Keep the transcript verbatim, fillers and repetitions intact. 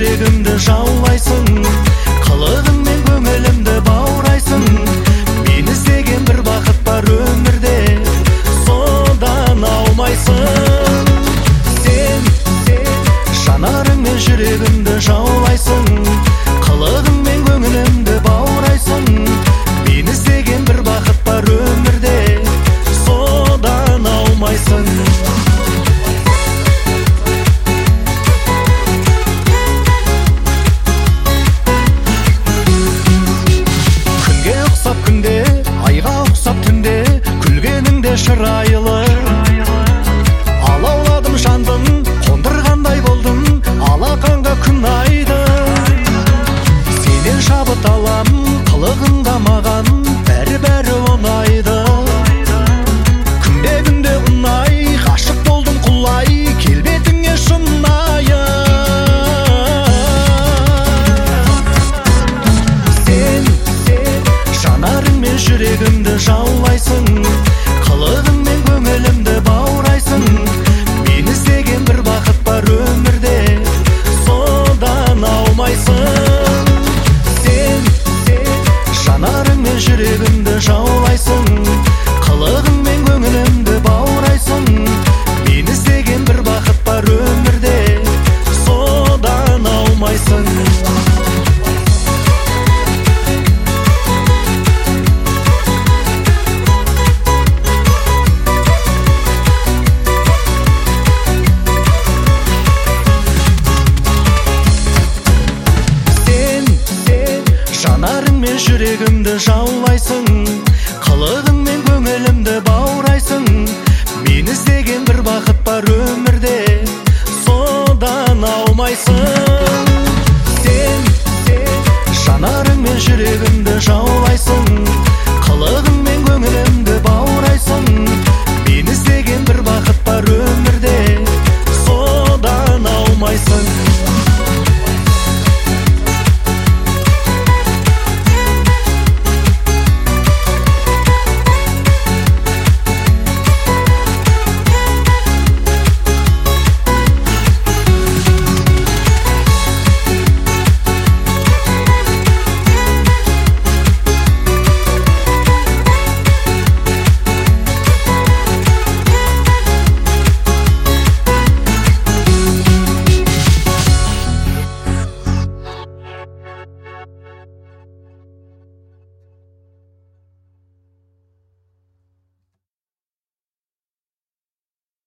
жүрегімді жаулайсың, қылығыңмен көңілімді баурайсың. Мен іздеген бір бақыт бар өмірде, содан аумайсың. Сен, сен жанарыңмен жүрегімді жаулайсың, қылығыңмен көңілімді баурайсың. Мен іздеген бір бақыт бар өмірде, содан аумайсың. Күнге ұқсап күнде, айға ұқсап түнде, күлгеніңде шырайлы. Алауладым жандым, қондырғандай болдым, алақанға күн айды. Сенен шабыт алам, қылығыңда маған бәрі-бәрі ұнайды. Күнде күнде ұнай, ғашық болдым құлай, келбетіңе шынайы. Сен, сен жанарыңмен жүрегімді жаулайсың, қылығыңмен көңілімді баурайсың. Мен іздеген бір бақыт бар өмірде, содан аумайсың. Сен, сен жанарыңмен жүрегімді жаулайсың, қылығыңмен көңілімді баурайсың. Мен іздеген бір бақыт бар өмірде, содан аумайсың. Жанарыңмен жүрегімді жаулайсың, қылығыңмен көңілімді баурайсың. Мен іздеген бір бақыт бар өмірде, содан аумайсың. Сен, сен жанарыңмен жүрегімді жаулайсың, қылығыңмен көңілімді баурайсың.